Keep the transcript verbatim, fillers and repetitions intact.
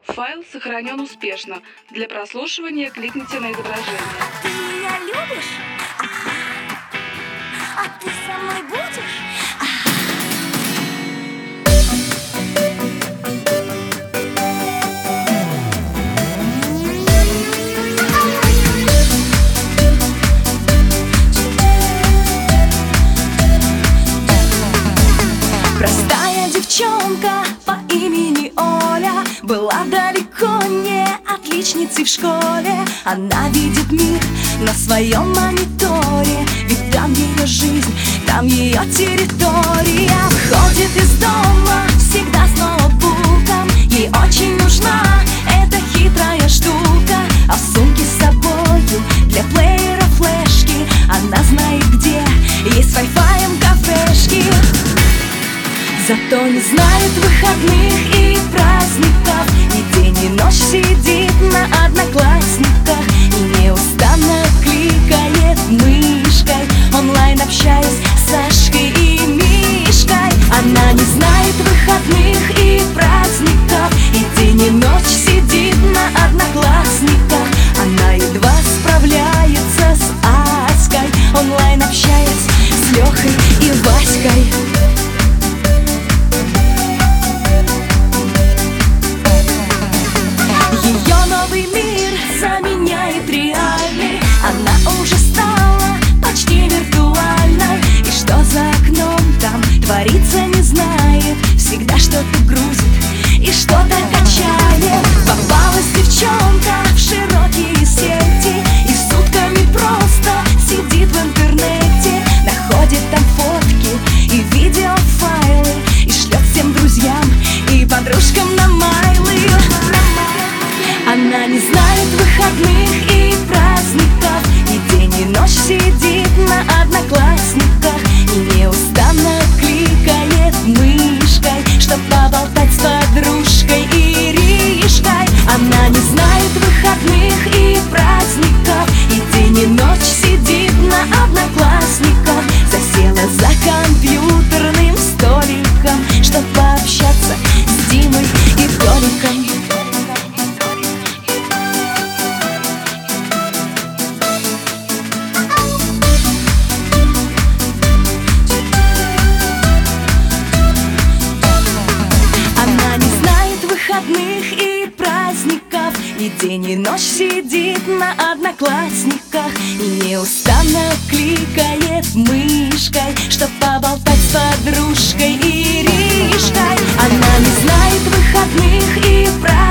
Файл сохранен успешно. Для прослушивания кликните на изображение. Ты меня любишь? Ага. А ты со мной будешь? Простая девчонка по имени Оля была далеко не отличницей в школе. Она видит мир на своем мониторе, ведь там ее жизнь, там ее территория. Выходит из дома всегда с ноутбуком, ей очень нужна эта хитрая штука. А в сумке с собою для плеера флешки она знает, где есть с вай-фаем кафешки. Зато не знает выходных и праздников, и день и ночь сидит на одноклассниках и неустанно кликает мышкой, онлайн общаясь с Сашкой и Мишкой. Она не знает выходных и праздников, и день и ночь сидит на одноклассниках. Она едва справляется с Аськой, онлайн общаясь с Лехой и Васькой. Новый мир заменяет реальный, она уже стала почти виртуальной. И что за окном там творится, не знает, всегда что-то грузит и что-то качает. Попалась девчонка в широкие сети и сутками просто сидит в интернете, находит там фотки и видеофайлы и шлет всем друзьям и подружкам на майлы. Она не знает выходных и праздников, и день и ночь сидит на одноклассниках и неустанно кликает мышкой, чтоб поболтать с подружкой Иришкой. Она не знает выходных и праздников, и день и ночь сидит на одноклассниках, засела за компьютерным столиком, чтоб пообщаться с Димой и Толиком. И праздников, и день и ночь сидит на одноклассниках и неустанно кликает мышкой, чтоб поболтать с подружкой Иришкой. Она не знает выходных и праздников,